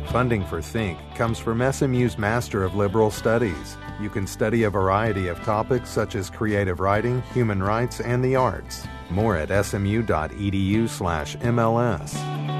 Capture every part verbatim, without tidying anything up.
Funding for Think comes from S M U's Master of Liberal Studies. You can study a variety of topics such as creative writing, human rights, and the arts. More at smu.edu slash MLS.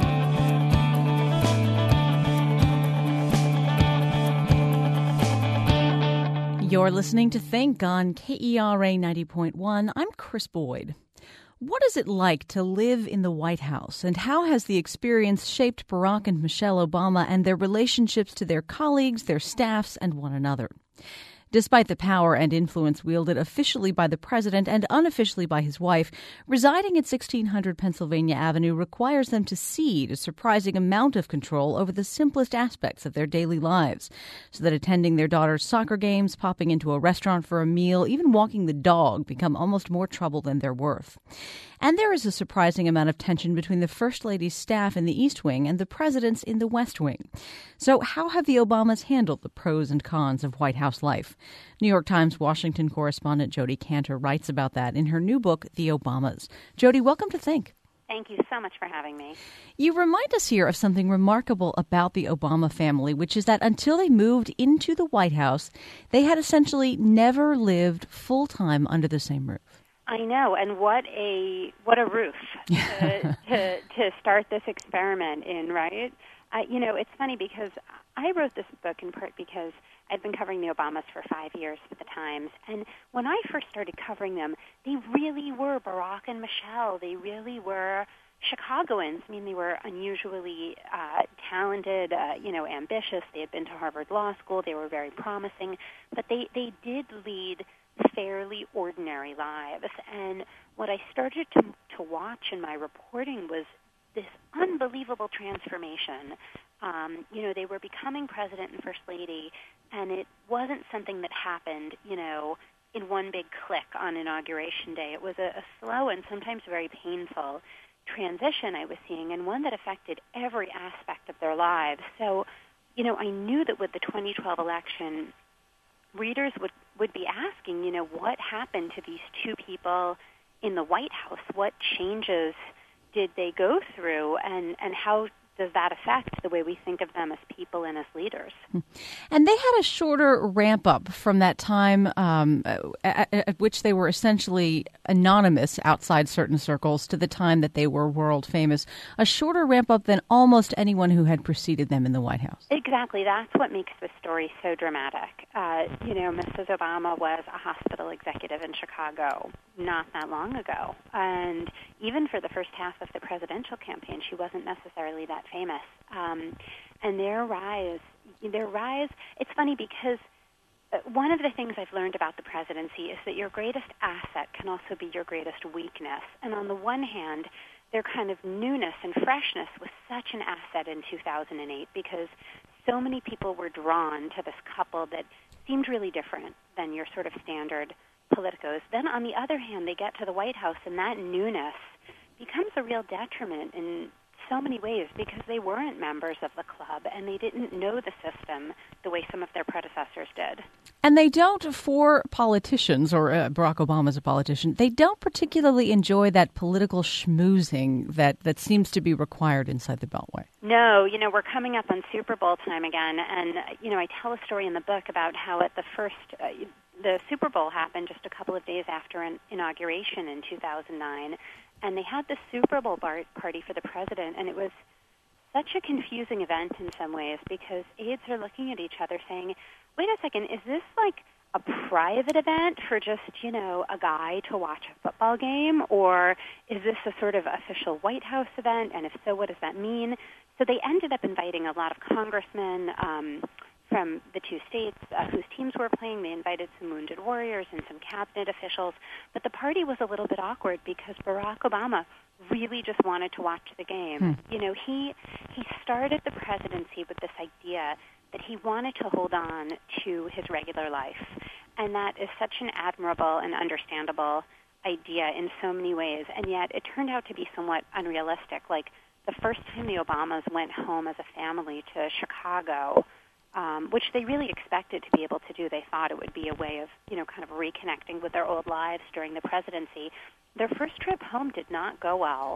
You're listening to Think on K E R A ninety point one. I'm Chris Boyd. What is it like to live in the White House, and how has the experience shaped Barack and Michelle Obama and their relationships to their colleagues, their staffs, and one another? Despite the power and influence wielded officially by the president and unofficially by his wife, residing at sixteen hundred Pennsylvania Avenue requires them to cede a surprising amount of control over the simplest aspects of their daily lives, so that attending their daughter's soccer games, popping into a restaurant for a meal, even walking the dog become almost more trouble than they're worth. And there is a surprising amount of tension between the First Lady's staff in the East Wing and the president's in the West Wing. So how have the Obamas handled the pros and cons of White House life? New York Times Washington correspondent Jodi Kantor writes about that in her new book, The Obamas. Jodi, welcome to Think. Thank you so much for having me. You remind us here of something remarkable about the Obama family, which is that until they moved into the White House, they had essentially never lived full-time under the same roof. I know, and what a what a roof to, to, to start this experiment in, right? I, you know, it's funny because I wrote this book in part because I'd been covering the Obamas for five years for the Times, and when I first started covering them, they really were Barack and Michelle. They really were Chicagoans. I mean, they were unusually uh, talented, uh, you know, ambitious. They had been to Harvard Law School. They were very promising, but they, they did lead fairly ordinary lives. And what I started to to watch in my reporting was this unbelievable transformation. Um, you know, they were becoming president and first lady, and it wasn't something that happened, you know, in one big click on Inauguration Day. It was a, a slow and sometimes very painful transition I was seeing, and one that affected every aspect of their lives. So, you know, I knew that with the twenty twelve election, readers would, would be asking, you know, what happened to these two people in the White House? What changes did they go through, and, and how does that affect the way we think of them as people and as leaders? And they had a shorter ramp up from that time um, at, at which they were essentially anonymous outside certain circles to the time that they were world famous, a shorter ramp up than almost anyone who had preceded them in the White House. Exactly. That's what makes this story so dramatic. Uh, you know, Missus Obama was a hospital executive in Chicago not that long ago. And even for the first half of the presidential campaign, she wasn't necessarily that famous. Um, and their rise, their rise, it's funny because one of the things I've learned about the presidency is that your greatest asset can also be your greatest weakness. And on the one hand, their kind of newness and freshness was such an asset in two thousand eight because so many people were drawn to this couple that seemed really different than your sort of standard politicos. Then on the other hand, they get to the White House and that newness becomes a real detriment in so many ways because they weren't members of the club and they didn't know the system the way some of their predecessors did. And they don't, for politicians, or uh, Barack Obama's a politician, they don't particularly enjoy that political schmoozing that, that seems to be required inside the Beltway. No, you know, we're coming up on Super Bowl time again, and, you know, I tell a story in the book about how at the first, uh, the Super Bowl happened just a couple of days after an inauguration in two thousand nine, and they had the Super Bowl bar- party for the president, and it was such a confusing event in some ways because aides are looking at each other saying, wait a second, is this like a private event for just, you know, a guy to watch a football game? Or is this a sort of official White House event? And if so, what does that mean? So they ended up inviting a lot of congressmen um, from the two states uh, whose teams were playing. They invited some wounded warriors and some cabinet officials. But the party was a little bit awkward because Barack Obama really just wanted to watch the game. Hmm. You know, he he started the presidency with this idea that he wanted to hold on to his regular life. And that is such an admirable and understandable idea in so many ways. And yet it turned out to be somewhat unrealistic. Like the first time the Obamas went home as a family to Chicago, um, which they really expected to be able to do. They thought it would be a way of, you know, kind of reconnecting with their old lives during the presidency. Their first trip home did not go well.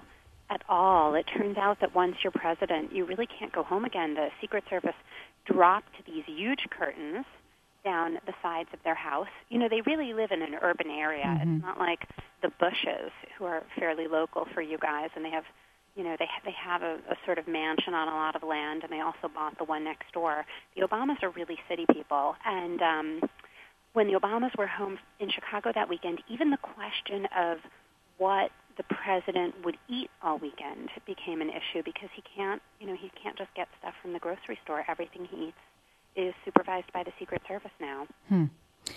at all. It turns out that once you're president, you really can't go home again. The Secret Service dropped these huge curtains down the sides of their house. You know, they really live in an urban area. Mm-hmm. It's not like the Bushes, who are fairly local for you guys, and they have, you know, they they have a, a sort of mansion on a lot of land, and they also bought the one next door. The Obamas are really city people, and um, when the Obamas were home in Chicago that weekend, even the question of what the president would eat all weekend became an issue, because he can't, you know, he can't just get stuff from the grocery store. Everything he eats is supervised by the Secret Service now. Hmm.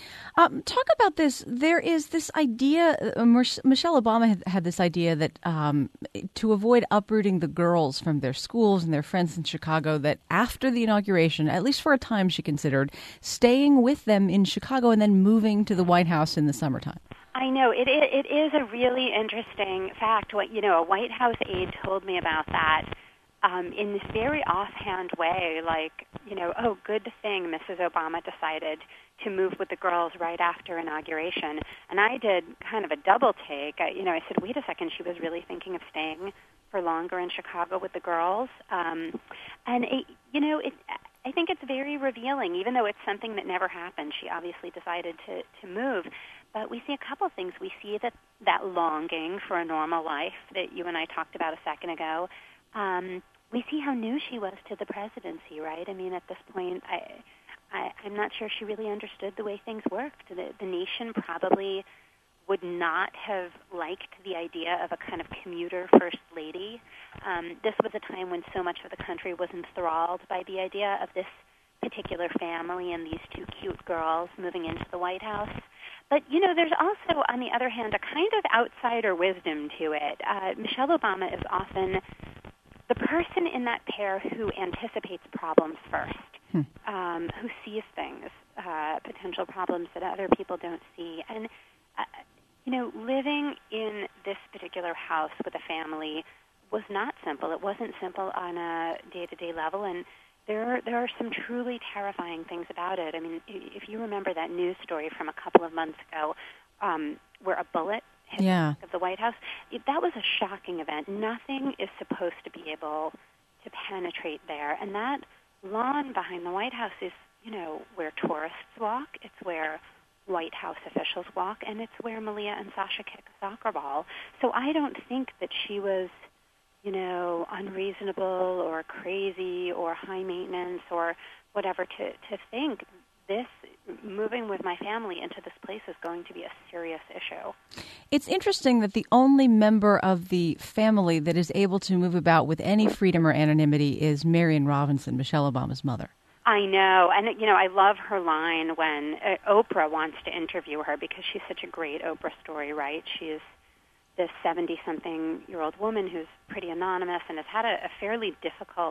Um, talk about this. There is this idea, uh, Michelle Obama had, had this idea that um, to avoid uprooting the girls from their schools and their friends in Chicago, that after the inauguration, at least for a time, she considered staying with them in Chicago and then moving to the White House in the summertime. I know. It, it, it is a really interesting fact. What, you know, a White House aide told me about that. Um, in this very offhand way, like, you know, oh, good thing Missus Obama decided to move with the girls right after inauguration. And I did kind of a double take. I, you know, I said, wait a second, she was really thinking of staying for longer in Chicago with the girls. Um, and, it, you know, it, I think it's very revealing, even though it's something that never happened. She obviously decided to, to move. But we see a couple things. We see that, that longing for a normal life that you and I talked about a second ago. Um, we see how new she was to the presidency, right? I mean, at this point, I, I, I'm not sure she really understood the way things worked. The, the nation probably would not have liked the idea of a kind of commuter first lady. Um, this was a time when so much of the country was enthralled by the idea of this particular family and these two cute girls moving into the White House. But, you know, there's also, on the other hand, a kind of outsider wisdom to it. Uh, Michelle Obama is often the person in that pair who anticipates problems first, hmm. um, who sees things, uh, potential problems that other people don't see. And, uh, you know, living in this particular house with a family was not simple. It wasn't simple on a day-to-day level, and there are, there are some truly terrifying things about it. I mean, if you remember that news story from a couple of months ago um, where a bullet hit yeah. the back of the White House, it, that was a shocking event. Nothing is supposed to be able to penetrate there. And that lawn behind the White House is, you know, where tourists walk. It's where White House officials walk. And it's where Malia and Sasha kick a soccer ball. So I don't think that she was, you know, unreasonable or crazy or high maintenance or whatever to, to think this moving with my family into this place is going to be a serious issue. It's interesting that the only member of the family that is able to move about with any freedom or anonymity is Marion Robinson, Michelle Obama's mother. I know. And, you know, I love her line when uh, Oprah wants to interview her, because she's such a great Oprah story, right? She's this seventy-something-year-old woman who's pretty anonymous and has had a, a fairly difficult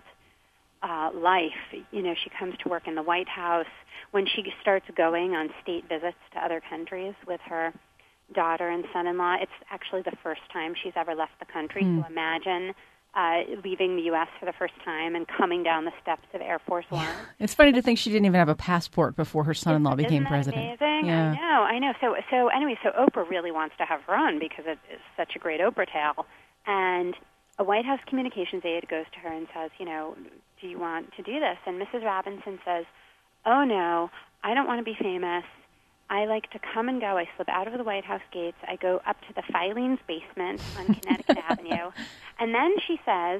uh, life. You know, she comes to work in the White House. When she starts going on state visits to other countries with her daughter and son-in-law, it's actually the first time she's ever left the country. Mm. So imagine uh, leaving the U S for the first time and coming down the steps of Air Force One. Yeah. It's funny to think she didn't even have a passport before her son-in-law Isn't became that president. Amazing? Yeah. I know, I know. So, so anyway, so Oprah really wants to have her on because it is such a great Oprah tale. And a White House communications aide goes to her and says, you know, do you want to do this? And Missus Robinson says, oh, no, I don't want to be famous. I like to come and go. I slip out of the White House gates. I go up to the Filene's basement on Connecticut Avenue. And then she says,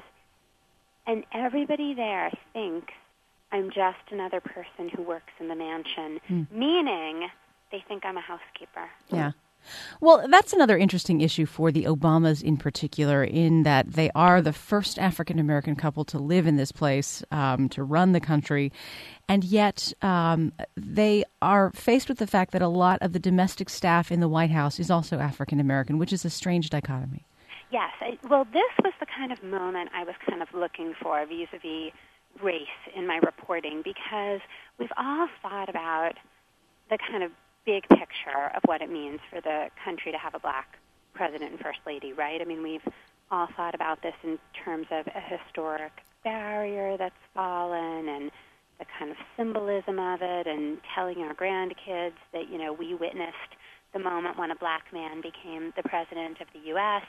and everybody there thinks I'm just another person who works in the mansion, hmm. meaning they think I'm a housekeeper. Yeah. Well, that's another interesting issue for the Obamas in particular, in that they are the first African-American couple to live in this place, um, to run the country. And yet um, they are faced with the fact that a lot of the domestic staff in the White House is also African-American, which is a strange dichotomy. Yes. I, well, this was the kind of moment I was kind of looking for vis-a-vis race in my reporting, because we've all thought about the kind of big picture of what it means for the country to have a black president and first lady, right? I mean, we've all thought about this in terms of a historic barrier that's fallen and the kind of symbolism of it, and telling our grandkids that, you know, we witnessed the moment when a black man became the president of the U S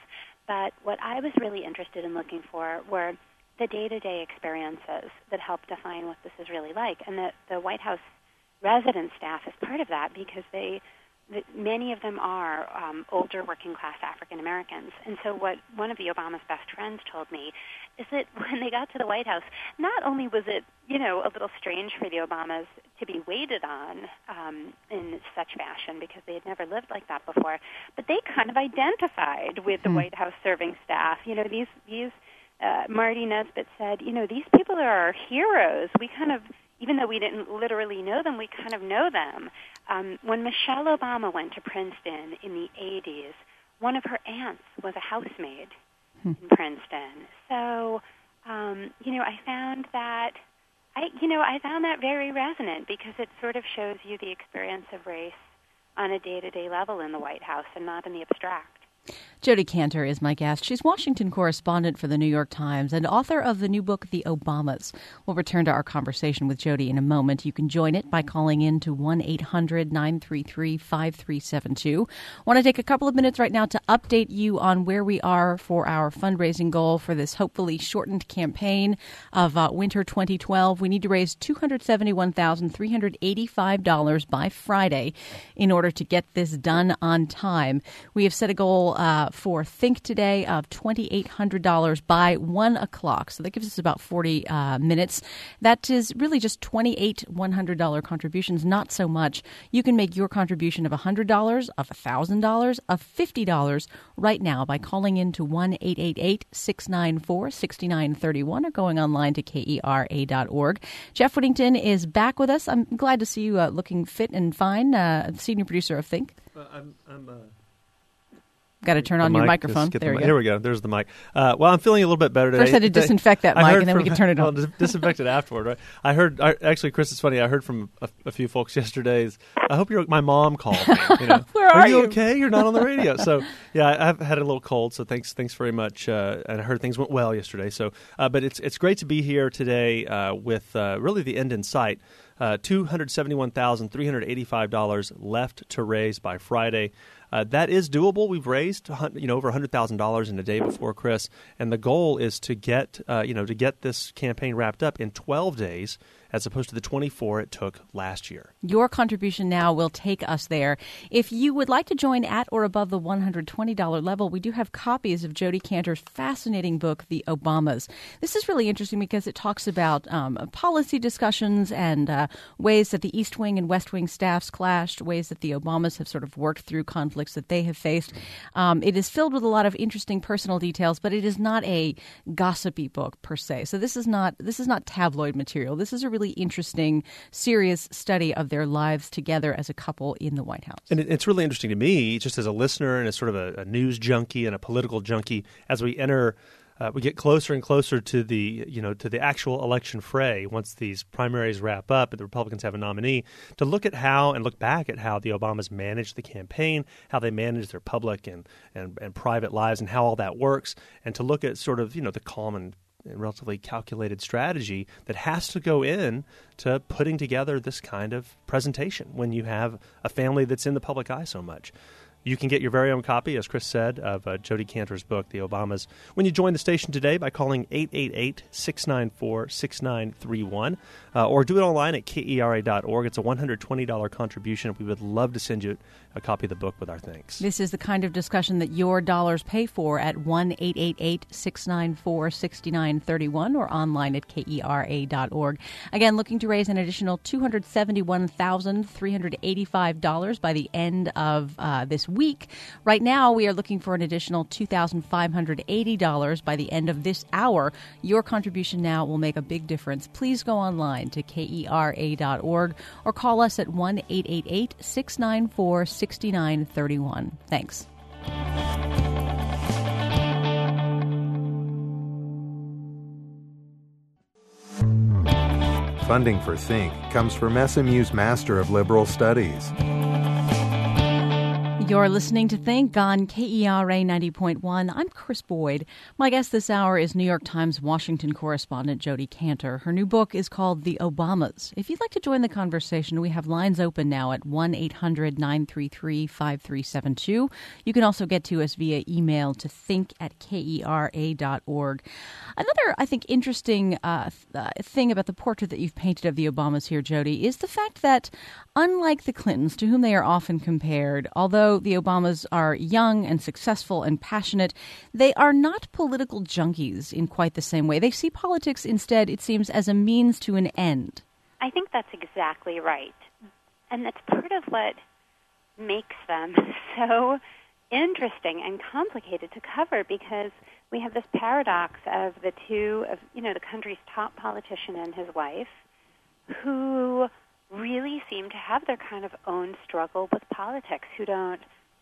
But what I was really interested in looking for were the day-to-day experiences that help define what this is really like. And the, the White House resident staff is part of that because they, the, many of them are um, older working-class African Americans. And so what one of the Obama's best friends told me is that when they got to the White House, not only was it, you know, a little strange for the Obamas to be waited on um, in such fashion because they had never lived like that before, but they kind of identified with the mm. White House serving staff. You know, these these uh, Marty Nesbitt said, you know, these people are our heroes. We kind of, even though we didn't literally know them, we kind of know them. Um, when Michelle Obama went to Princeton in the eighties, one of her aunts was a housemaid in Princeton. So, um, you know, I found that, I, you know, I found that very resonant because it sort of shows you the experience of race on a day-to-day level in the White House and not in the abstract. Jodi Kantor is my guest. She's Washington correspondent for the New York Times and author of the new book, The Obamas. We'll return to our conversation with Jodi in a moment. You can join it by calling in to one eight hundred nine three three five three seven two. Want to take a couple of minutes right now to update you on where we are for our fundraising goal for this hopefully shortened campaign of uh, winter twenty twelve. We need to raise two hundred seventy-one thousand three hundred eighty-five dollars by Friday in order to get this done on time. We have set a goal Uh, for Think Today of two thousand eight hundred dollars by one o'clock. So that gives us about forty uh, minutes. That is really just twenty-eight one hundred dollars contributions, not so much. You can make your contribution of one hundred dollars, of one thousand dollars, of fifty dollars right now by calling in to one eight eight eight six nine four six nine three one or going online to K E R A dot org. Jeff Whittington is back with us. I'm glad to see you uh, looking fit and fine, uh, senior producer of Think. Uh, I'm... I'm uh... Got to turn on the your mic. microphone. There the we go. Here we go. There's the mic. Uh, well, I'm feeling a little bit better today. First, I had to today, disinfect that I mic, heard and then from, we can turn it on. Well, disinfect it afterward, right? I heard, I, actually, Chris, it's funny. I heard from a, a few folks yesterday. I hope you're. My mom called me. You know, Where are, are you? you? Okay? You're not on the radio. So, yeah, I, I've had a little cold. So, thanks, thanks very much. Uh, and I heard things went well yesterday. So, uh, but it's it's great to be here today uh, with uh, really the end in sight. Uh, two hundred seventy-one thousand three hundred eighty-five dollars left to raise by Friday. Uh, that is doable. We've raised, you know, over one hundred thousand dollars in a day before, Chris, and the goal is to get, uh, you know, to get this campaign wrapped up in twelve days, as opposed to the twenty-four it took last year. Your contribution now will take us there. If you would like to join at or above the one hundred twenty dollars level, we do have copies of Jodi Kantor's fascinating book, The Obamas. This is really interesting because it talks about um, policy discussions and uh, ways that the East Wing and West Wing staffs clashed, ways that the Obamas have sort of worked through conflicts that they have faced. Um, it is filled with a lot of interesting personal details, but it is not a gossipy book per se. So this is not this is not tabloid material. This is a really interesting, serious study of their lives together as a couple in the White House. And it's really interesting to me, just as a listener and as sort of a, a news junkie and a political junkie, as we enter Uh, we get closer and closer to the, you know, to the actual election fray once these primaries wrap up and the Republicans have a nominee, to look at how and look back at how the Obamas managed the campaign, how they managed their public and, and, and private lives and how all that works, and to look at sort of, you know, the calm and, and relatively calculated strategy that has to go in to putting together this kind of presentation when you have a family that's in the public eye so much. You can get your very own copy, as Chris said, of uh, Jodi Kantor's book, The Obamas, when you join the station today by calling eight eight eight six nine four six nine three one uh, or do it online at K E R A dot org. It's a one hundred twenty dollars contribution. We would love to send you a copy of the book with our thanks. This is the kind of discussion that your dollars pay for at one eight eight eight six nine four six nine three one or online at K E R A dot org. Again, looking to raise an additional two hundred seventy-one thousand three hundred eighty-five dollars by the end of uh, this week. Right now, we are looking for an additional two thousand five hundred eighty dollars by the end of this hour. Your contribution now will make a big difference. Please go online to K E R A dot org or call us at one eight eight eight six nine four six nine three one. Thanks. Funding for Think comes from S M U's Master of Liberal Studies. You're listening to Think on K E R A ninety point one. I'm Chris Boyd. My guest this hour is New York Times Washington correspondent Jodi Kantor. Her new book is called The Obamas. If you'd like to join the conversation, we have lines open now at one eight hundred nine three three five three seven two. You can also get to us via email to think at kera dot org. Another, I think, interesting uh, th- thing about the portrait that you've painted of the Obamas here, Jodi, is the fact that unlike the Clintons, to whom they are often compared, although the Obamas are young and successful and passionate, they are not political junkies in quite the same way. They see politics instead, it seems, as a means to an end. I think that's exactly right. And that's part of what makes them so interesting and complicated to cover, because we have this paradox of the two, of, you know, the country's top politician and his wife, who really seem to have their kind of own struggle with politics, who don't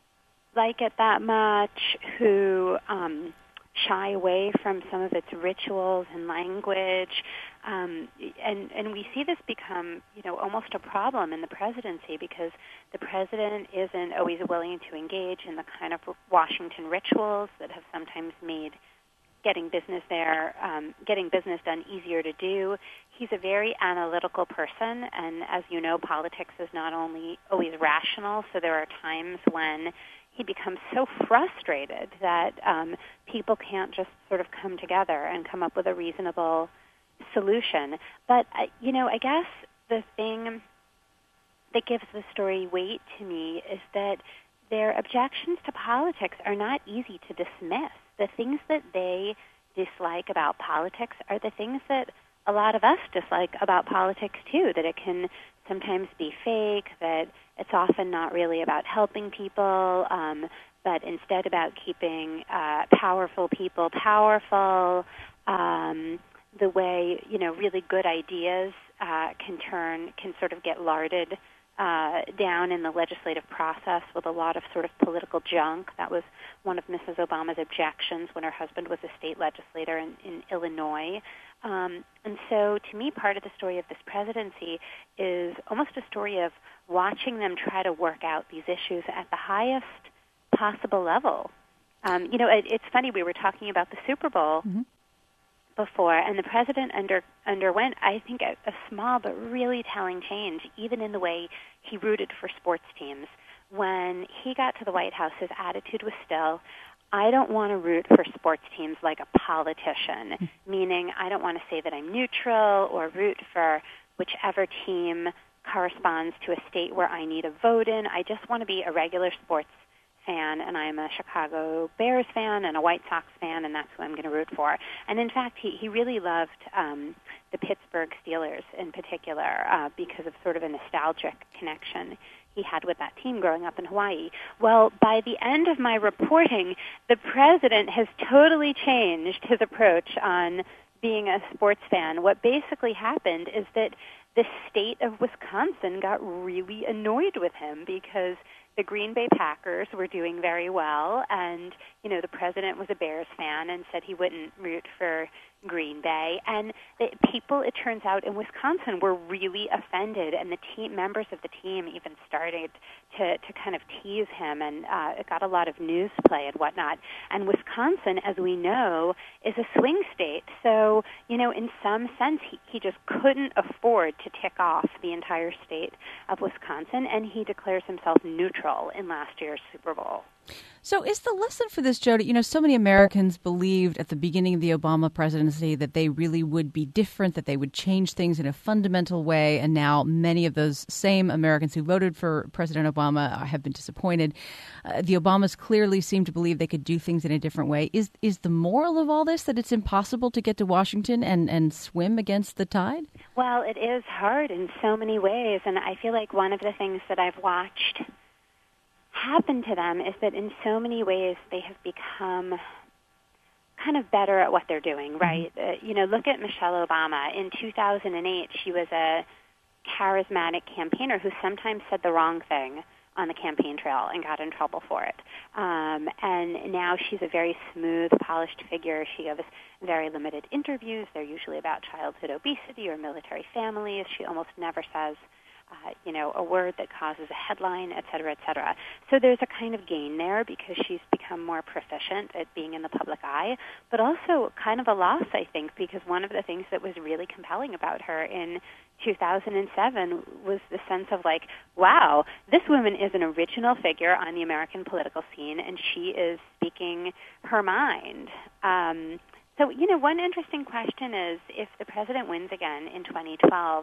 like it that much, who um, shy away from some of its rituals and language. Um, and, and we see this become, you know, almost a problem in the presidency, because the president isn't always willing to engage in the kind of Washington rituals that have sometimes made getting business there, um, getting business done easier to do. He's a very analytical person, and as you know, politics is not only always rational, so there are times when he becomes so frustrated that um, people can't just sort of come together and come up with a reasonable solution. But, uh, you know, I guess the thing that gives the story weight to me is that their objections to politics are not easy to dismiss. The things that they dislike about politics are the things that a lot of us dislike about politics too, that it can sometimes be fake, that it's often not really about helping people, um, but instead about keeping uh, powerful people powerful, um, the way, you know, really good ideas uh, can turn, can sort of get larded Uh, down in the legislative process with a lot of sort of political junk. That was one of Missus Obama's objections when her husband was a state legislator in, in Illinois. Um, and so to me, part of the story of this presidency is almost a story of watching them try to work out these issues at the highest possible level. Um, you know, it, it's funny, we were talking about the Super Bowl mm-hmm. before, and the president under, underwent, I think, a, a small but really telling change, even in the way he rooted for sports teams. When he got to the White House, his attitude was still, I don't want to root for sports teams like a politician, mm-hmm. meaning I don't want to say that I'm neutral or root for whichever team corresponds to a state where I need a vote in. I just want to be a regular sports fan, and I'm a Chicago Bears fan and a White Sox fan, and that's who I'm going to root for. And in fact, he, he really loved um, the Pittsburgh Steelers in particular uh, because of sort of a nostalgic connection he had with that team growing up in Hawaii. Well, by the end of my reporting, the president has totally changed his approach on being a sports fan. What basically happened is that the state of Wisconsin got really annoyed with him because the Green Bay Packers were doing very well, and, you know, the president was a Bears fan and said he wouldn't root for Green Bay. And the people, it turns out, in Wisconsin were really offended, and the team members of the team even started to, to kind of tease him, and uh, it got a lot of news play and whatnot. And Wisconsin, as we know, is a swing state. So, you know, in some sense, he, he just couldn't afford to tick off the entire state of Wisconsin, and he declares himself neutral in last year's Super Bowl. So is the lesson for this, Jodi, you know, so many Americans believed at the beginning of the Obama presidency that they really would be different, that they would change things in a fundamental way, and now many of those same Americans who voted for President Obama have been disappointed. Uh, the Obamas clearly seem to believe they could do things in a different way. Is is the moral of all this that it's impossible to get to Washington and, and swim against the tide? Well, it is hard in so many ways, and I feel like one of the things that I've watched happen to them is that in so many ways they have become kind of better at what they're doing, right? Mm-hmm. Uh, you know, look at Michelle Obama. In two thousand eight, she was a charismatic campaigner who sometimes said the wrong thing on the campaign trail and got in trouble for it. Um, and now she's a very smooth, polished figure. She gives very limited interviews. They're usually about childhood obesity or military families. She almost never says uh, you know, a word that causes a headline, et cetera, et cetera. So there's a kind of gain there because she's become more proficient at being in the public eye, but also kind of a loss, I think, because one of the things that was really compelling about her in two thousand seven was the sense of like, wow, this woman is an original figure on the American political scene, and she is speaking her mind. Um, so, you know, one interesting question is, if the president wins again in twenty twelve,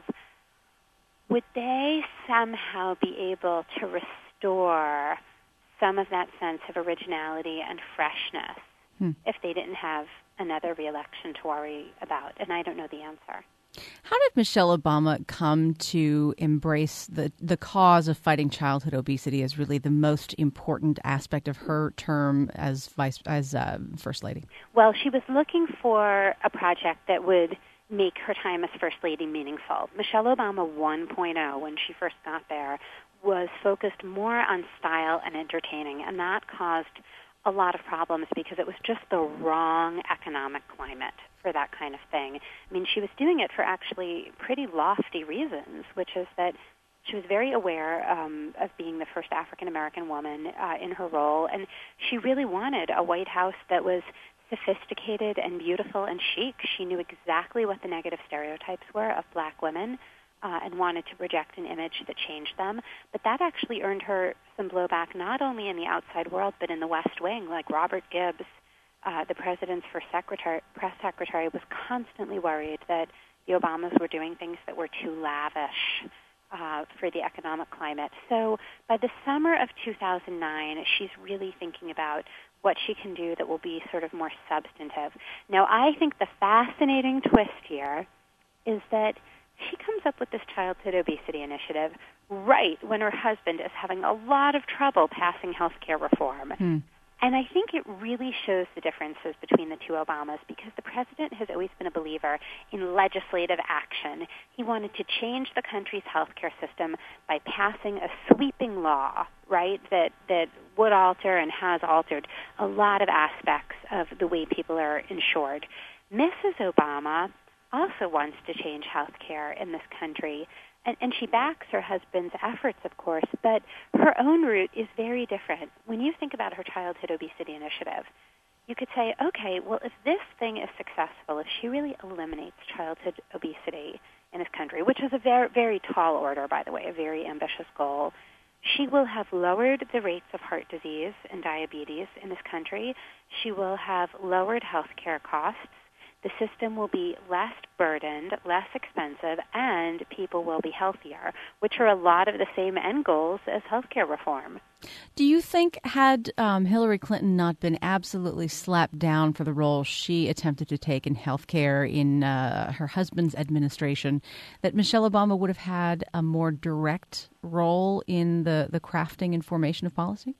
would they somehow be able to restore some of that sense of originality and freshness hmm. if they didn't have another re-election to worry about? And I don't know the answer. How did Michelle Obama come to embrace the, the cause of fighting childhood obesity as really the most important aspect of her term as vice as uh, First Lady? Well, she was looking for a project that would make her time as First Lady meaningful. Michelle Obama one point oh, when she first got there, was focused more on style and entertaining, and that caused a lot of problems because it was just the wrong economic climate for that kind of thing. I mean, she was doing it for actually pretty lofty reasons, which is that she was very aware um, of being the first African-American woman uh, in her role, and she really wanted a White House that was sophisticated and beautiful and chic. She knew exactly what the negative stereotypes were of black women uh, and wanted to project an image that changed them. But that actually earned her some blowback, not only in the outside world, but in the West Wing, like Robert Gibbs, Uh, the president's first secretary, press secretary, was constantly worried that the Obamas were doing things that were too lavish uh, for the economic climate. So by the summer of two thousand nine, she's really thinking about what she can do that will be sort of more substantive. Now, I think the fascinating twist here is that she comes up with this childhood obesity initiative right when her husband is having a lot of trouble passing health care reform. Hmm. And I think it really shows the differences between the two Obamas because the president has always been a believer in legislative action. He wanted to change the country's healthcare system by passing a sweeping law, right, that, that would alter and has altered a lot of aspects of the way people are insured. Missus Obama also wants to change healthcare in this country. And, and she backs her husband's efforts, of course, but her own route is very different. When you think about her childhood obesity initiative, you could say, okay, well, if this thing is successful, if she really eliminates childhood obesity in this country, which is a very, very tall order, by the way, a very ambitious goal, she will have lowered the rates of heart disease and diabetes in this country. She will have lowered health care costs. The system will be less burdened, less expensive, and people will be healthier, which are a lot of the same end goals as healthcare reform. Do you think had um, Hillary Clinton not been absolutely slapped down for the role she attempted to take in healthcare in uh, her husband's administration, that Michelle Obama would have had a more direct role in the, the crafting and formation of policy?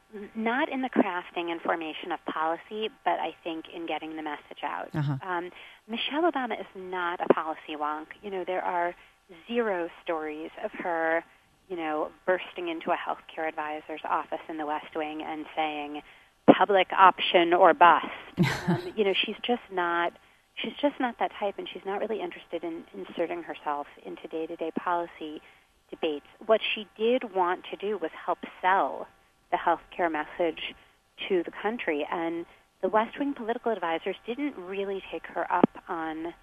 Not in the crafting and formation of policy, but I think in getting the message out. Uh-huh. Um, Michelle Obama is not a policy wonk. You know, there are zero stories of her, you know, bursting into a healthcare advisor's office in the West Wing and saying, public option or bust. um, you know, she's just not, she's just not that type, and she's not really interested in inserting herself into day-to-day policy debates. What she did want to do was help sell the healthcare message to the country, and the West Wing political advisors didn't really take her up on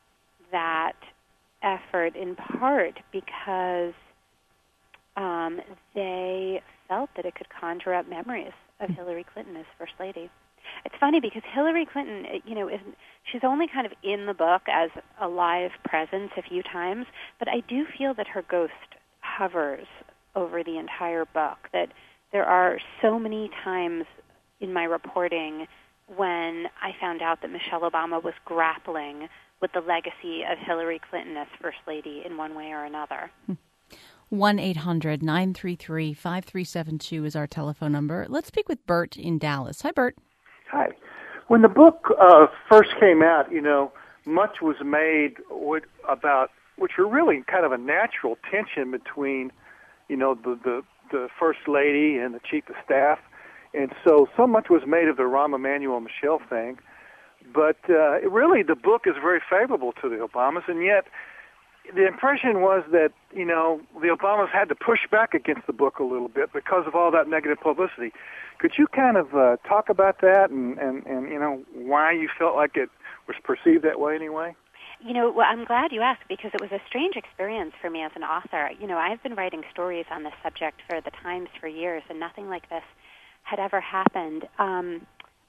that effort, in part because um, they felt that it could conjure up memories of Hillary Clinton as First Lady. It's funny because Hillary Clinton, you know, is, she's only kind of in the book as a live presence a few times, but I do feel that her ghost hovers over the entire book, that there are so many times in my reporting when I found out that Michelle Obama was grappling with the legacy of Hillary Clinton as First Lady in one way or another. one eight hundred nine three three five three seven two is our telephone number. Let's speak with Bert in Dallas. Hi, Bert. Hi. When the book uh, first came out, you know, much was made with, about, which were really kind of a natural tension between, you know, the, the the First Lady and the Chief of Staff. And so, so much was made of the Rahm Emanuel Michelle thing. But uh, really, the book is very favorable to the Obamas, and yet the impression was that, you know, the Obamas had to push back against the book a little bit because of all that negative publicity. Could you kind of uh, talk about that and, and, and, you know, why you felt like it was perceived that way anyway? You know, well, I'm glad you asked because it was a strange experience for me as an author. You know, I've been writing stories on this subject for the Times for years, and nothing like this had ever happened. Um,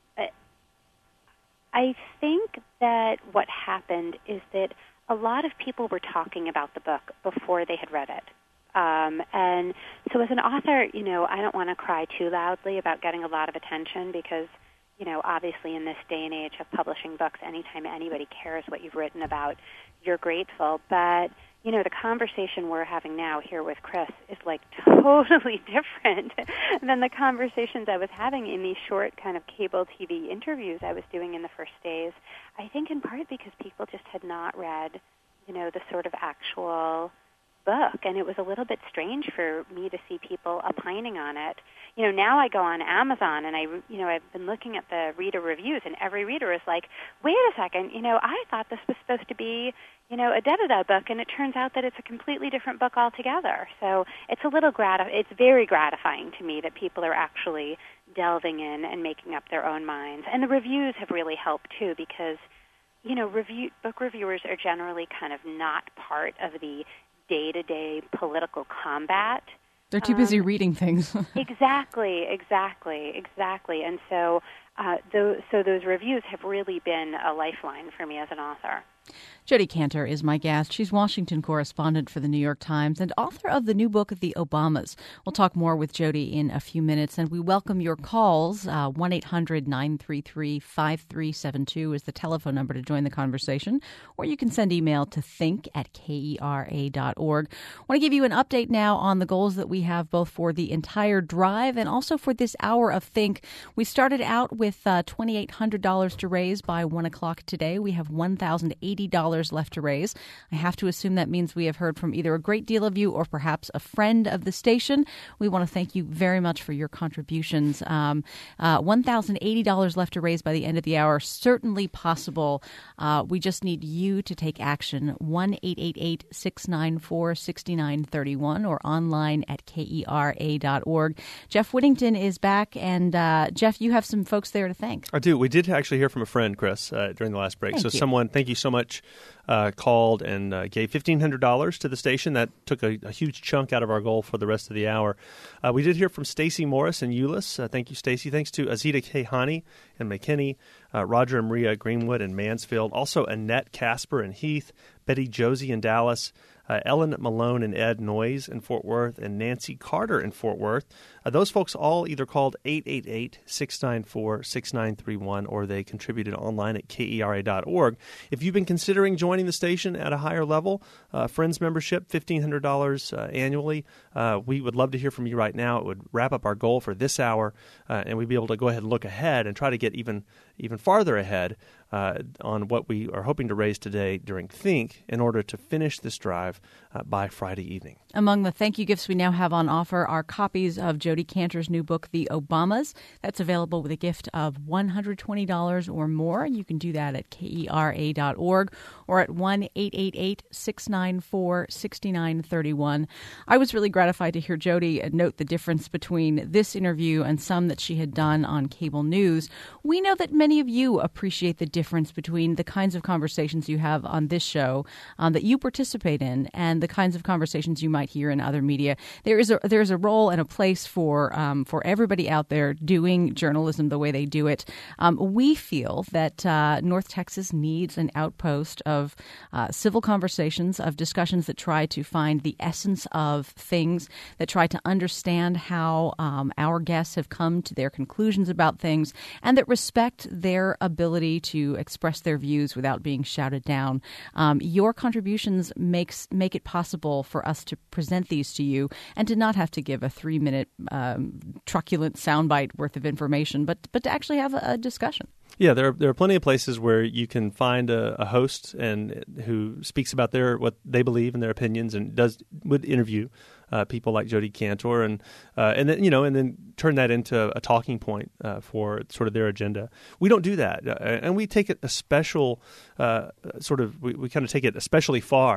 I think that what happened is that a lot of people were talking about the book before they had read it. Um, and so as an author, you know, I don't want to cry too loudly about getting a lot of attention because, you know, obviously in this day and age of publishing books, anytime anybody cares what you've written about, you're grateful. But, you know, the conversation we're having now here with Chris is like totally different than the conversations I was having in these short kind of cable T V interviews I was doing in the first days. I think in part because people just had not read, you know, the sort of actual book, and it was a little bit strange for me to see people opining on it. You know, now I go on Amazon and I, you know, I've been looking at the reader reviews, and every reader is like, wait a second, you know, I thought this was supposed to be, you know, a da-da-da book, and it turns out that it's a completely different book altogether. So it's a little gratif- it's very gratifying to me that people are actually delving in and making up their own minds. And the reviews have really helped, too, because, you know, review book reviewers are generally kind of not part of the day-to-day political combat. They're too busy um, reading things. exactly, exactly, exactly. And so, uh, those, so those reviews have really been a lifeline for me as an author. Jodi Kantor is my guest. She's Washington correspondent for the New York Times and author of the new book, The Obamas. We'll talk more with Jodi in a few minutes, and we welcome your calls. Uh, one eight hundred nine three three five three seven two is the telephone number to join the conversation, or you can send email to think at kera dot org. I want to give you an update now on the goals that we have both for the entire drive and also for this hour of Think. We started out with uh, two thousand eight hundred dollars to raise by one o'clock today. We have one thousand eighty dollars left to raise. I have to assume that means we have heard from either a great deal of you or perhaps a friend of the station. We want to thank you very much for your contributions. Um, uh, one thousand eighty dollars left to raise by the end of the hour. Certainly possible. Uh, we just need you to take action. one eight eight eight six nine four six nine three one or online at kera dot org. Jeff Whittington is back, and uh, Jeff, you have some folks there to thank. I do. We did actually hear from a friend, Chris, uh, during the last break. Thank so you. someone, thank you so much, uh, called and uh, gave fifteen hundred dollars to the station. That took a, a huge chunk out of our goal for the rest of the hour. Uh, we did hear from Stacy Morris and Euless. Uh, thank you, Stacy. Thanks to Azita Kehani and McKinney, uh, Roger and Maria Greenwood and Mansfield. Also Annette Casper and Heath, Betty Josie in Dallas, Uh, Ellen Malone and Ed Noyes in Fort Worth, and Nancy Carter in Fort Worth. Uh, those folks all either called eight eight eight six nine four six nine three one or they contributed online at kera dot org. If you've been considering joining the station at a higher level, uh, Friends membership, fifteen hundred dollars uh, annually, uh, we would love to hear from you right now. It would wrap up our goal for this hour, uh, and we'd be able to go ahead and look ahead and try to get even, even farther ahead Uh, on what we are hoping to raise today during Think in order to finish this drive uh, by Friday evening. Among the thank you gifts we now have on offer are copies of Jodi Kantor's new book, The Obamas. That's available with a gift of one hundred twenty dollars or more. You can do that at kera dot org or at one eight eight eight six nine four six nine three one. I was really gratified to hear Jodi note the difference between this interview and some that she had done on cable news. We know that many of you appreciate the difference between the kinds of conversations you have on this show um, that you participate in and the kinds of conversations you might hear in other media. There is a there's a role and a place for um, for everybody out there doing journalism the way they do it. Um, we feel that uh, North Texas needs an outpost of uh, civil conversations, of discussions that try to find the essence of things, that try to understand how um, our guests have come to their conclusions about things, and that respect their ability to express their views without being shouted down. Um, your contributions makes make it possible for us to present these to you and to not have to give a three-minute um, truculent soundbite worth of information, but but to actually have a, a discussion. Yeah, there are, there are plenty of places where you can find a, a host and who speaks about their what they believe and their opinions and does would interview uh, people like Jodi Kantor and uh, and then you know and then turn that into a talking point uh, for sort of their agenda. We don't do that, uh, and we take it a special uh, sort of we, we kind of take it especially far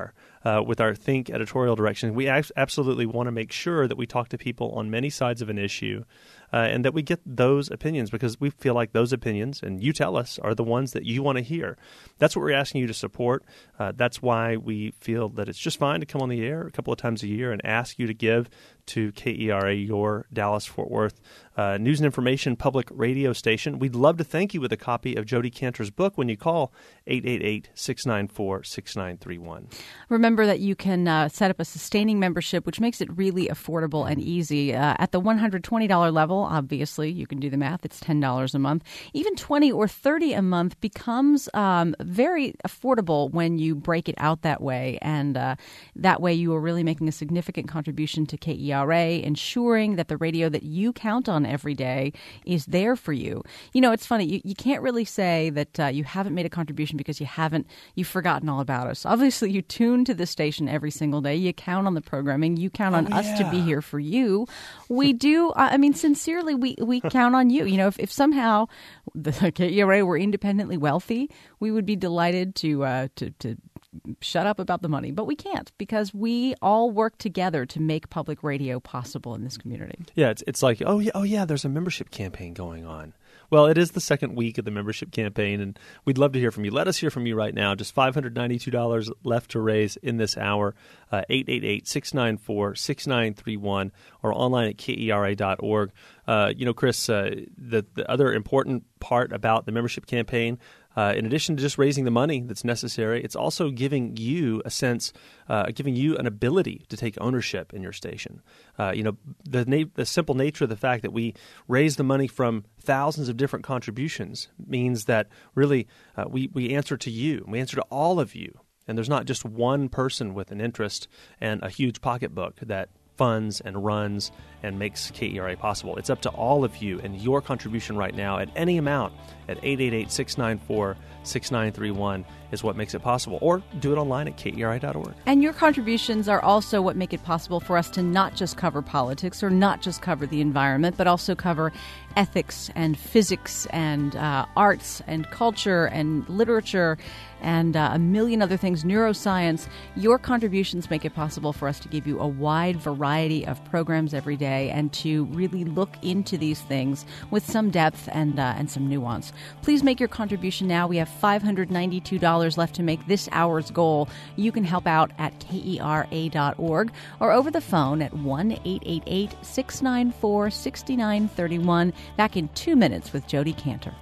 uh, with our Think editorial direction. We ac- absolutely want to make sure that we talk to people on many sides of an issue uh, and that we get those opinions because we feel like those opinions, and you tell us, are the ones that you want to hear. That's what we're asking you to support. Uh, that's why we feel that it's just fine to come on the air a couple of times a year and ask you to give to K E R A, your Dallas-Fort Worth uh, news and information public radio station. We'd love to thank you with a copy of Jodi Kantor's book when you call eight eight eight, six nine four, six nine three one. Remember that you can uh, set up a sustaining membership, which makes it really affordable and easy. Uh, at the one hundred twenty dollars level, obviously, you can do the math. It's ten dollars a month. Even twenty dollars or thirty dollars a month becomes um, very affordable when you break it out that way. And uh, that way you are really making a significant contribution to K E R A, ensuring that the radio that you count on every day is there for you. You know, it's funny. You, you can't really say that uh, you haven't made a contribution because you haven't, you've forgotten all about us. Obviously, you tune to the station every single day. You count on the programming. You count on oh, us yeah. to be here for you. We do. I mean, sincerely, we, we count on you. You know, if, if somehow the K E R A were independently wealthy, we would be delighted to uh, to to shut up about the money. But we can't because we all work together to make public radio possible in this community. Yeah, it's it's like, oh yeah, oh yeah, there's a membership campaign going on. Well, it is the second week of the membership campaign, and we'd love to hear from you. Let us hear from you right now. Just five hundred ninety-two dollars left to raise in this hour. Uh, eight eight eight, six nine four, six nine three one or online at K E R A dot org. Uh, you know, Chris, uh, the, the other important part about the membership campaign, Uh, in addition to just raising the money that's necessary, it's also giving you a sense, uh, giving you an ability to take ownership in your station. Uh, you know, the, na- the simple nature of the fact that we raise the money from thousands of different contributions means that really uh, we, we answer to you. We answer to all of you. And there's not just one person with an interest and a huge pocketbook that funds and runs and makes K E R A possible. It's up to all of you, and your contribution right now at any amount at eight eight eight, six nine four, six nine three one is what makes it possible. Or do it online at K E R A dot org. And your contributions are also what make it possible for us to not just cover politics or not just cover the environment, but also cover ethics and physics and uh, arts and culture and literature and uh, a million other things, neuroscience. Your contributions make it possible for us to give you a wide variety of programs every day and to really look into these things with some depth and uh, and some nuance. Please make your contribution now. We have five hundred ninety-two dollars left to make this hour's goal. You can help out at K E R A dot org or over the phone at one eight eight eight, six nine four, six nine three one. Back in two minutes with Jodi Kantor.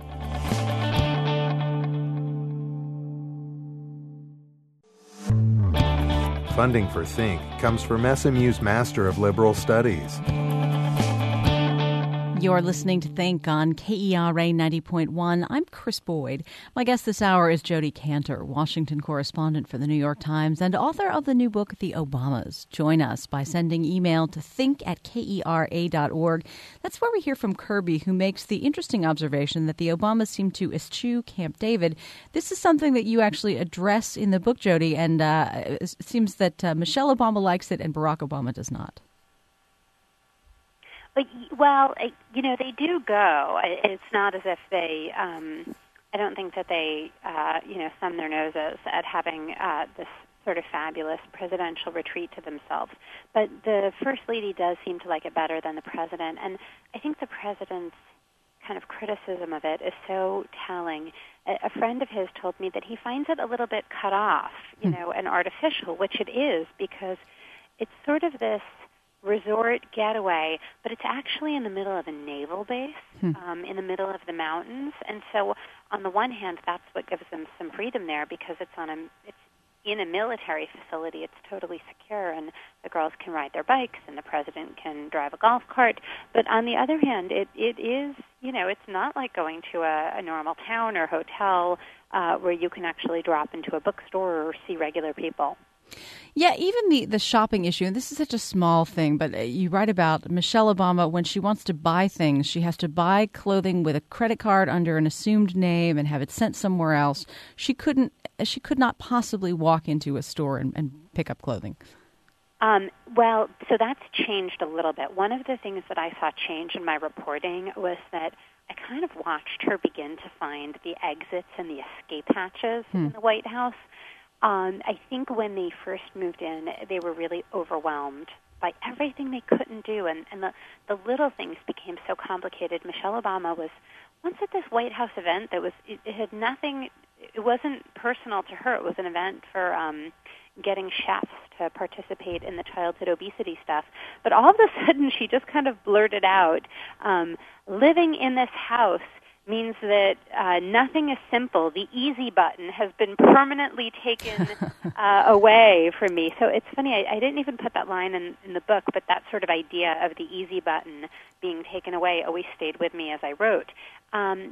Funding for Think comes from S M U's Master of Liberal Studies. You're listening to Think on K E R A ninety point one. I'm Chris Boyd. My guest this hour is Jodi Kantor, Washington correspondent for the New York Times and author of the new book, The Obamas. Join us by sending email to think at K E R A dot org. That's where we hear from Kirby, who makes the interesting observation that the Obamas seem to eschew Camp David. This is something that you actually address in the book, Jodi, and uh, it seems that uh, Michelle Obama likes it and Barack Obama does not. Well, you know, they do go. It's not as if they, um, I don't think that they, uh, you know, thumb their noses at having uh, this sort of fabulous presidential retreat to themselves. But the First Lady does seem to like it better than the President. And I think the President's kind of criticism of it is so telling. A friend of his told me that he finds it a little bit cut off, you know, and artificial, which it is, because it's sort of this resort getaway, but it's actually in the middle of a naval base, hmm. um, in the middle of the mountains. And so on the one hand, that's what gives them some freedom there because it's on a it's in a military facility. It's totally secure, and the girls can ride their bikes, and the president can drive a golf cart. But on the other hand, it, it is, you know, it's not like going to a, a normal town or hotel uh, where you can actually drop into a bookstore or see regular people. Yeah, even the, the shopping issue, and this is such a small thing, but you write about Michelle Obama, when she wants to buy things, she has to buy clothing with a credit card under an assumed name and have it sent somewhere else. She couldn't, she could not possibly walk into a store and, and pick up clothing. Um, well, so that's changed a little bit. One of the things that I saw change in my reporting was that I kind of watched her begin to find the exits and the escape hatches hmm. in the White House. Um, I think when they first moved in, they were really overwhelmed by everything they couldn't do, and, and the, the little things became so complicated. Michelle Obama was once at this White House event that was, it, it had nothing, it wasn't personal to her. It was an event for um, getting chefs to participate in the childhood obesity stuff. But all of a sudden, she just kind of blurted out, um, living in this house means that uh, nothing is simple. The easy button has been permanently taken uh, away from me. So it's funny, I, I didn't even put that line in, in the book, but that sort of idea of the easy button being taken away always stayed with me as I wrote. Um,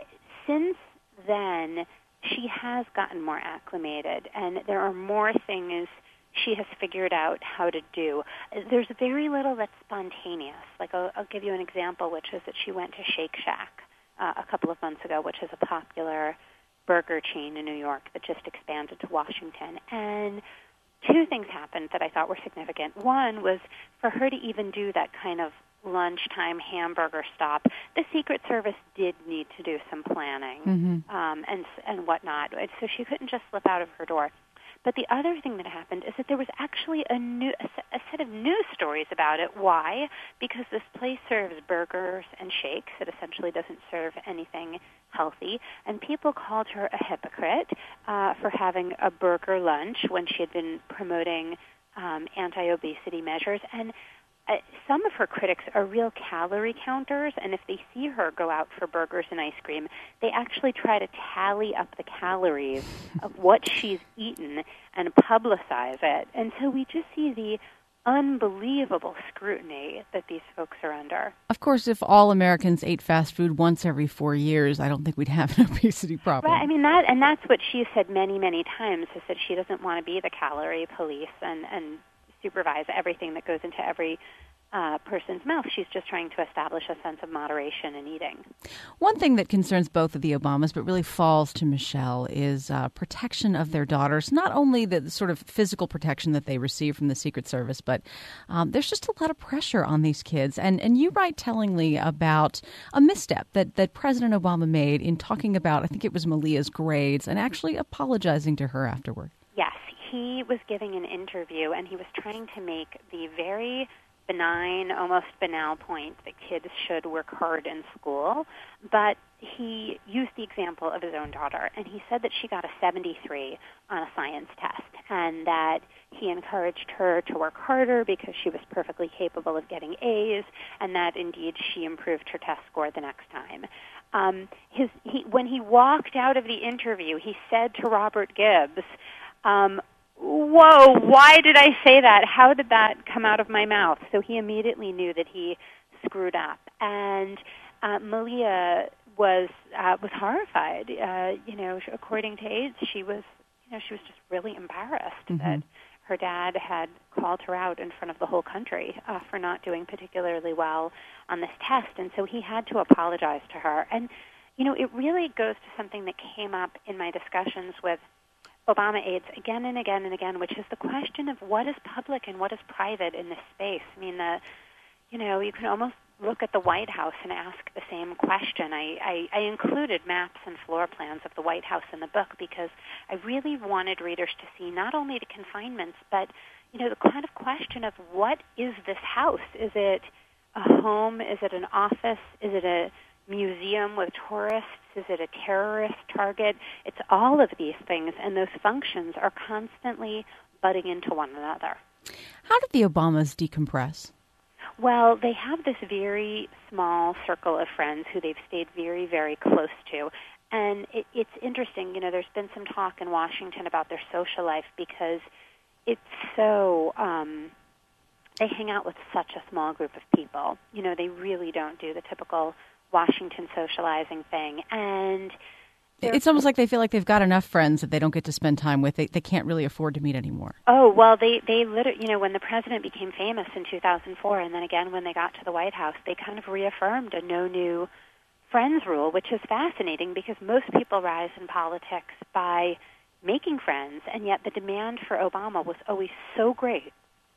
since then, she has gotten more acclimated, and there are more things she has figured out how to do. There's very little that's spontaneous. Like, I'll, I'll give you an example, which is that she went to Shake Shack Uh, a couple of months ago, which is a popular burger chain in New York that just expanded to Washington. And two things happened that I thought were significant. One was for her to even do that kind of lunchtime hamburger stop, the Secret Service did need to do some planning mm-hmm. um, and and whatnot. So she couldn't just slip out of her door. But the other thing that happened is that there was actually a new a set of news stories about it. Why? Because this place serves burgers and shakes. It essentially doesn't serve anything healthy. And people called her a hypocrite uh, for having a burger lunch when she had been promoting um, anti-obesity measures. And Uh, some of her critics are real calorie counters, and if they see her go out for burgers and ice cream, they actually try to tally up the calories of what she's eaten and publicize it. And so we just see the unbelievable scrutiny that these folks are under. Of course, if all Americans ate fast food once every four years, I don't think we'd have an obesity problem. Right, I mean, that, and that's what she's said many, many times, is that she doesn't want to be the calorie police and, and supervise everything that goes into every uh, person's mouth. She's just trying to establish a sense of moderation in eating. One thing that concerns both of the Obamas, but really falls to Michelle, is uh, protection of their daughters. Not only the sort of physical protection that they receive from the Secret Service, but um, there's just a lot of pressure on these kids. And and you write tellingly about a misstep that, that President Obama made in talking about, I think it was Malia's grades, and actually apologizing to her afterward. Yes. He was giving an interview, and he was trying to make the very benign, almost banal point that kids should work hard in school, but he used the example of his own daughter, and he said that she got a seventy-three on a science test, and that he encouraged her to work harder because she was perfectly capable of getting A's, and that indeed she improved her test score the next time. Um, his, he, when he walked out of the interview, he said to Robert Gibbs, um, whoa, why did I say that? How did that come out of my mouth? So he immediately knew that he screwed up. And uh, Malia was uh, was horrified. Uh, you know, according to aides, she was, you know, she was just really embarrassed mm-hmm. that her dad had called her out in front of the whole country uh, for not doing particularly well on this test. And so he had to apologize to her. And, you know, it really goes to something that came up in my discussions with Obama aides again and again and again, which is the question of what is public and what is private in this space. I mean, the, you know, you can almost look at the White House and ask the same question. I, I, I included maps and floor plans of the White House in the book because I really wanted readers to see not only the confinements, but, you know, the kind of question of what is this house? Is it a home? Is it an office? Is it a museum with tourists? Is it a terrorist target? It's all of these things, and those functions are constantly butting into one another. How did the Obamas decompress? Well, they have this very small circle of friends who they've stayed very, very close to. And it, it's interesting, you know, there's been some talk in Washington about their social life because it's so, um, they hang out with such a small group of people. You know, they really don't do the typical Washington socializing thing. And it's almost like they feel like they've got enough friends that they don't get to spend time with. They they can't really afford to meet anymore. Oh, well, they, they literally, you know, when the president became famous in two thousand four, and then again when they got to the White House, they kind of reaffirmed a no new friends rule, which is fascinating because most people rise in politics by making friends, and yet the demand for Obama was always so great,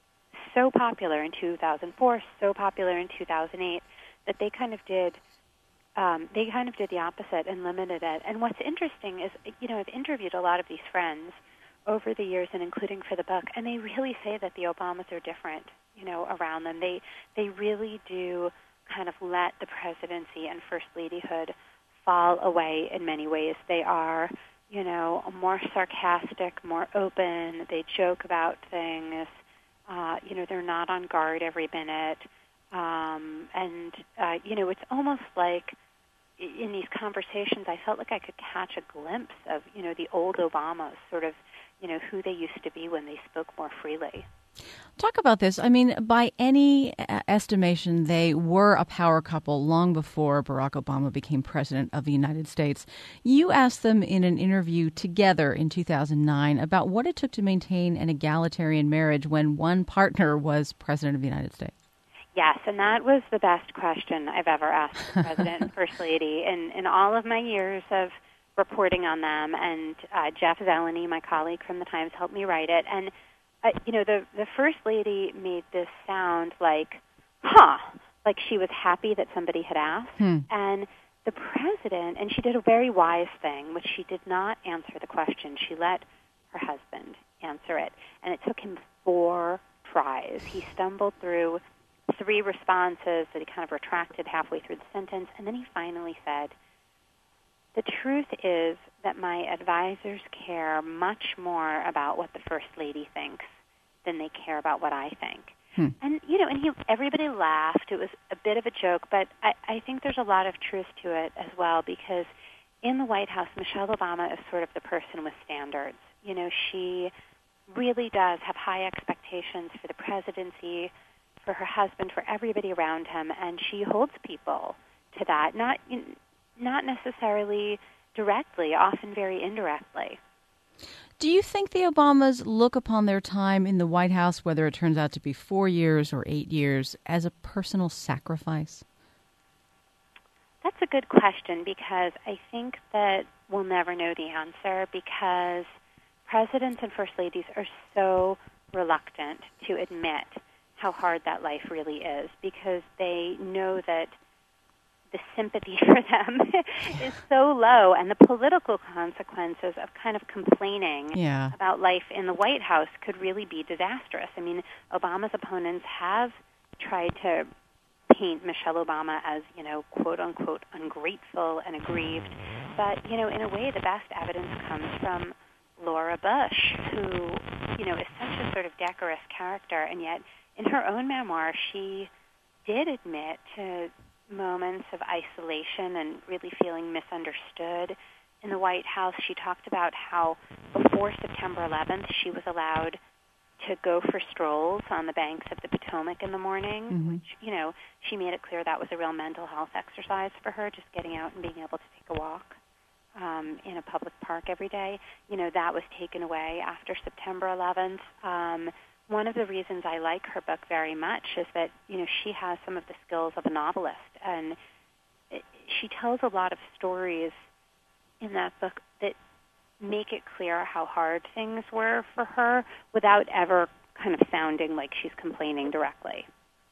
so popular in two thousand four, so popular in two thousand eight, that they kind of did Um, they kind of did the opposite and limited it. And what's interesting is, you know, I've interviewed a lot of these friends over the years and including for the book, and they really say that the Obamas are different, you know, around them. They they really do kind of let the presidency and first ladyhood fall away in many ways. They are, you know, more sarcastic, more open. They joke about things. Uh, you know, they're not on guard every minute. Um, and, uh, you know, it's almost like in these conversations, I felt like I could catch a glimpse of, you know, the old Obamas, sort of, you know, who they used to be when they spoke more freely. Talk about this. I mean, by any estimation, they were a power couple long before Barack Obama became president of the United States. You asked them in an interview together in two thousand nine about what it took to maintain an egalitarian marriage when one partner was president of the United States. Yes, and that was the best question I've ever asked the President and First Lady in, in all of my years of reporting on them. And uh, Jeff Zeleny, my colleague from the Times, helped me write it. And Uh, you know, the the First Lady made this sound like, huh, like she was happy that somebody had asked. Hmm. And the President, and she did a very wise thing, which she did not answer the question. She let her husband answer it. And it took him four tries. He stumbled through three responses that he kind of retracted halfway through the sentence, and then he finally said, "The truth is that my advisors care much more about what the First Lady thinks than they care about what I think." Hmm. And, you know, and he, everybody laughed. It was a bit of a joke, but I, I think there's a lot of truth to it as well, because in the White House, Michelle Obama is sort of the person with standards. You know, she really does have high expectations for the presidency, for her husband, for everybody around him, and she holds people to that, not not necessarily directly, often very indirectly. Do you think the Obamas look upon their time in the White House, whether it turns out to be four years or eight years, as a personal sacrifice? That's a good question, because I think that we'll never know the answer, because presidents and first ladies are so reluctant to admit how hard that life really is, because they know that the sympathy for them is so low, and the political consequences of kind of complaining yeah. about life in the White House could really be disastrous. I mean, Obama's opponents have tried to paint Michelle Obama as, you know, quote-unquote ungrateful and aggrieved, but, you know, in a way the best evidence comes from Laura Bush, who, you know, is such a sort of decorous character, and yet in her own memoir she did admit to moments of isolation and really feeling misunderstood in the White House. She talked about how before September eleventh she was allowed to go for strolls on the banks of the Potomac in the morning, mm-hmm. which, you know, she made it clear that was a real mental health exercise for her, just getting out and being able to take a walk um, in a public park every day. You know, that was taken away after September eleventh. Um, One of the reasons I like her book very much is that, you know, she has some of the skills of a novelist, and it, she tells a lot of stories in that book that make it clear how hard things were for her without ever kind of sounding like she's complaining directly.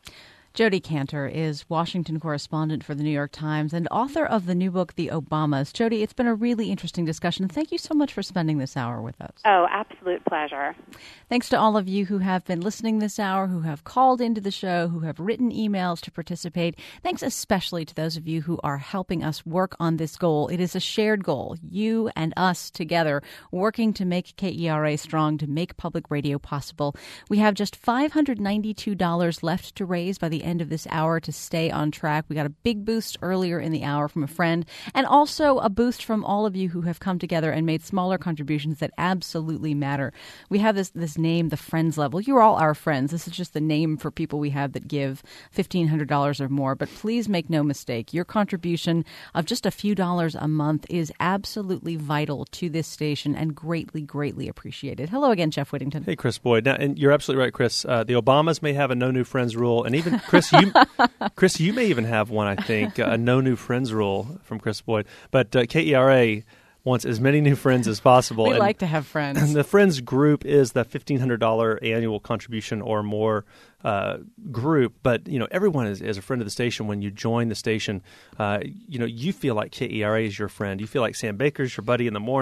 Jodi Kantor is Washington correspondent for the New York Times and author of the new book, The Obamas. Jodi, it's been a really interesting discussion. Thank you so much for spending this hour with us. Oh, absolute pleasure. Thanks to all of you who have been listening this hour, who have called into the show, who have written emails to participate. Thanks especially to those of you who are helping us work on this goal. It is a shared goal, you and us together, working to make K E R A strong, to make public radio possible. We have just five hundred ninety-two dollars left to raise by the end of this hour to stay on track. We got a big boost earlier in the hour from a friend, and also a boost from all of you who have come together and made smaller contributions that absolutely matter. We have this this name, the Friends Level. You're all our friends. This is just the name for people we have that give fifteen hundred dollars or more. But please make no mistake, your contribution of just a few dollars a month is absolutely vital to this station and greatly, greatly appreciated. Hello again, Jeff Whittington. Hey, Chris Boyd. Now, and you're absolutely right, Chris. Uh, the Obamas may have a no new friends rule, and even Chris, you, Chris, you may even have one. I think a no new friends rule from Chris Boyd. But uh, K E R A wants as many new friends as possible. We and, like to have friends. And the Friends group is the fifteen hundred dollars annual contribution or more uh, group. But, you know, everyone is, is a friend of the station. When you join the station, uh, you know, you feel like K E R A is your friend. You feel like Sam Baker is your buddy in the morning.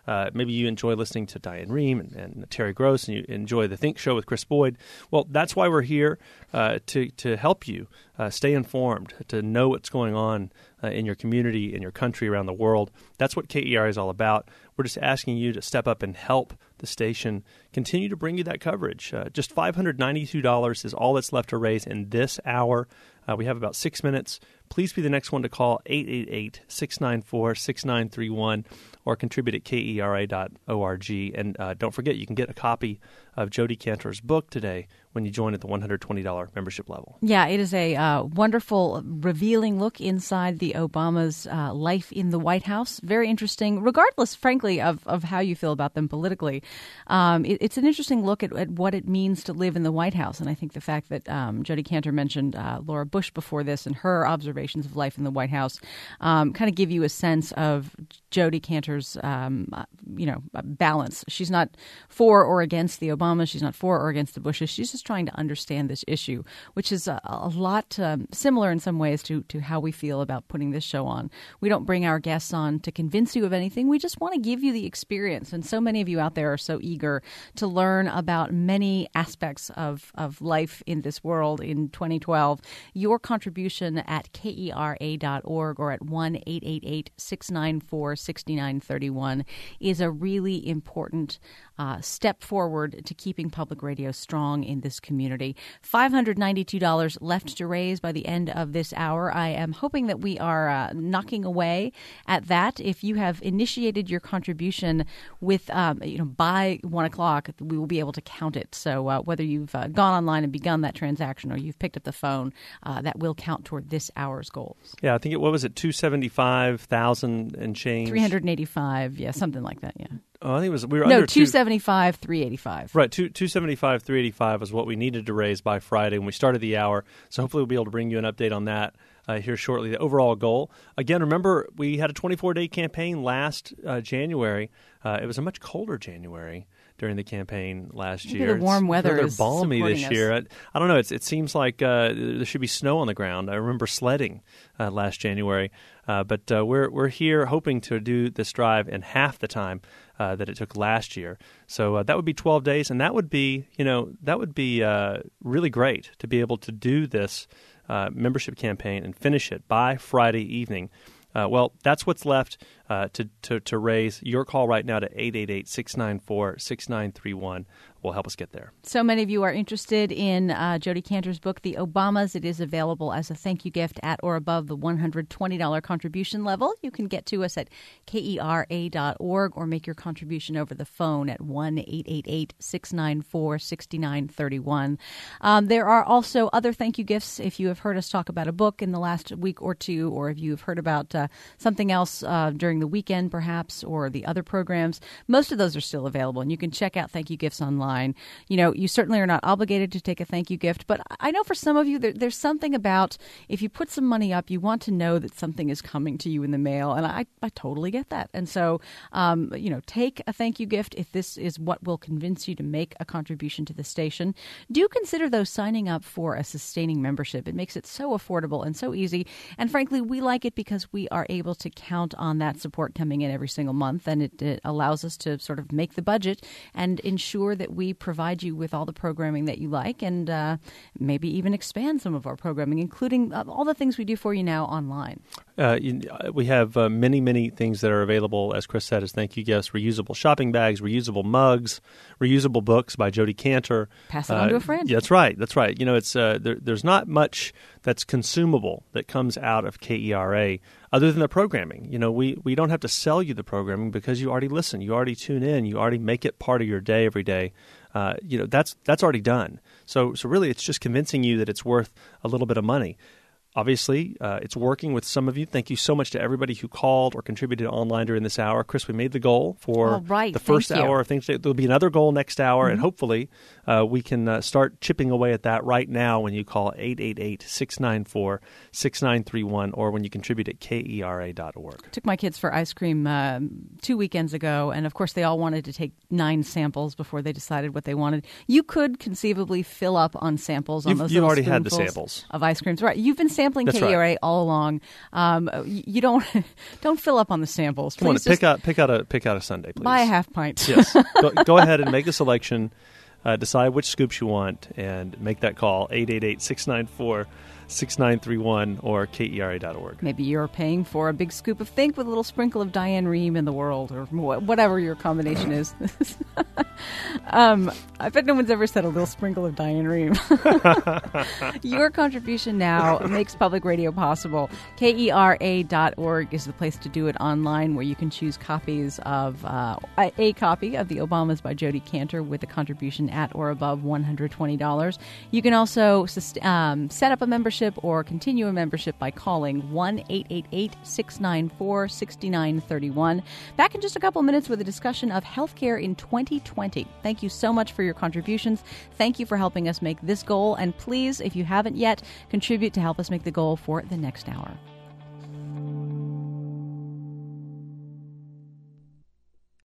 Uh, maybe you enjoy listening to Diane Rehm and, and Terry Gross, and you enjoy the Think Show with Chris Boyd. Well, that's why we're here uh, to to help you uh, stay informed, to know what's going on uh, in your community, in your country, around the world. That's what K E R A is all about. We're just asking you to step up and help the station continue to bring you that coverage. Uh, just five hundred ninety-two dollars is all that's left to raise in this hour. Uh, we have about six minutes. Please be the next one to call eight eight eight, six nine four, six nine three one or contribute at K E R A dot org. And uh, don't forget, you can get a copy of Jodi Kantor's book today when you join at the one hundred twenty dollars membership level. Yeah, it is a uh, wonderful, revealing look inside the Obamas' uh, life in the White House. Very interesting, regardless, frankly, of, of how you feel about them politically. Um, it, it's an interesting look at, at what it means to live in the White House. And I think the fact that um, Jodi Kantor mentioned uh, Laura Bush before this and her observations of life in the White House um, kind of give you a sense of Jodi Kantor's, um, uh, you know, balance. She's not for or against the Obamas. She's not for or against the Bushes. She's just trying to understand this issue, which is a, a lot um, similar in some ways to, to how we feel about putting this show on. We don't bring our guests on to convince you of anything. We just want to give you the experience. And so many of you out there are so eager to learn about many aspects of, of life in this world in twenty twelve. Your contribution at K E R A dot org or at one eight eight eight, six nine four, six nine three one is a really important uh, step forward to keeping public radio strong in this community. five hundred ninety-two dollars left to raise by the end of this hour. I am hoping that we are uh, knocking away at that. If you have initiated your contribution with, um, you know, by one o'clock, we will be able to count it. So uh, whether you've uh, gone online and begun that transaction or you've picked up the phone, uh, that will count toward this hour's goals. Yeah, I think it, what was it, two hundred seventy-five thousand and change? three hundred eighty-five, yeah, something like that, yeah. Oh, I think it was we were no under two seventy five three eighty five. Right, two two seventy five three eighty five was what we needed to raise by Friday when we started the hour. So hopefully we'll be able to bring you an update on that uh, here shortly. The overall goal, again, remember we had a twenty-four day campaign last uh, January. Uh, it was a much colder January during the campaign last Maybe year. The warm it's weather rather is balmy this us. year. I, I don't know. It's, it seems like uh, there should be snow on the ground. I remember sledding uh, last January, uh, but uh, we're we're here hoping to do this drive in half the time uh, that it took last year. So uh, that would be twelve days, and that would be you know that would be uh, really great to be able to do this uh, membership campaign and finish it by Friday evening. Uh, well, that's what's left uh, to, to, to raise. Your call right now to eight eight eight, six nine four, six nine three one will help us get there. So many of you are interested in uh, Jodi Kantor's book, The Obamas. It is available as a thank you gift at or above the one hundred twenty dollars contribution level. You can get to us at K E R A dot org or make your contribution over the phone at one eight eight eight, six nine four, six nine three one. Um, there are also other thank you gifts. If you have heard us talk about a book in the last week or two, or if you've heard about uh, something else uh, during the weekend perhaps, or the other programs, most of those are still available. And you can check out thank you gifts online. You know, you certainly are not obligated to take a thank you gift, but I know for some of you there, there's something about if you put some money up, you want to know that something is coming to you in the mail, and I, I totally get that. And so, um, you know, take a thank you gift if this is what will convince you to make a contribution to the station. Do consider, though, signing up for a sustaining membership. It makes it so affordable and so easy, and frankly, we like it because we are able to count on that support coming in every single month, and it, it allows us to sort of make the budget and ensure that we We provide you with all the programming that you like, and uh, maybe even expand some of our programming, including uh, all the things we do for you now online. Uh, you, we have uh, many, many things that are available, as Chris said, as thank you gifts: reusable shopping bags, reusable mugs, reusable books by Jodi Kantor. Pass it on uh, to a friend. That's right. That's right. You know, it's uh, there, there's not much that's consumable that comes out of K E R A other than the programming. You know, we, we don't have to sell you the programming because you already listen, you already tune in, you already make it part of your day every day. Uh, you know, that's that's already done. So so really, it's just convincing you that it's worth a little bit of money. Obviously, uh, it's working with some of you. Thank you so much to everybody who called or contributed online during this hour. Chris, we made the goal for oh, right. the first Thank hour you. of things. There'll be another goal next hour, Mm-hmm. and hopefully uh, we can uh, start chipping away at that right now when you call eight eight eight, six nine four, six nine three one or when you contribute at K E R A dot org. Took my kids for ice cream uh, two weekends ago, and of course they all wanted to take nine samples before they decided what they wanted. You could conceivably fill up on samples on You've, those you've little already had the spoonfuls samples of ice creams. Right. You've been sampling That's K E R A right. all along. Um, you don't don't fill up on the samples. Come on, Please pick just out pick out a pick out a Sunday, please. buy a half pint. Yes. go, go ahead and make a selection. Uh, decide which scoops you want and make that call, eight eight eight, six nine four, six nine three one or K E R A dot org. Maybe you're paying for a big scoop of Think with a little sprinkle of Diane Rehm in the world, or wh- whatever your combination is. um, I bet no one's ever said a little sprinkle of Diane Rehm. Your contribution now makes public radio possible. K E R A dot org is the place to do it online, where you can choose copies of uh, a copy of The Obamas by Jodi Kantor with a contribution at or above one hundred twenty dollars. You can also um, set up a membership or continue a membership by calling one eight eight eight, six nine four, six nine three one. Back in just a couple minutes with a discussion of healthcare in twenty twenty. Thank you so much for your contributions. Thank you for helping us make this goal. And please, if you haven't yet, contribute to help us make the goal for the next hour.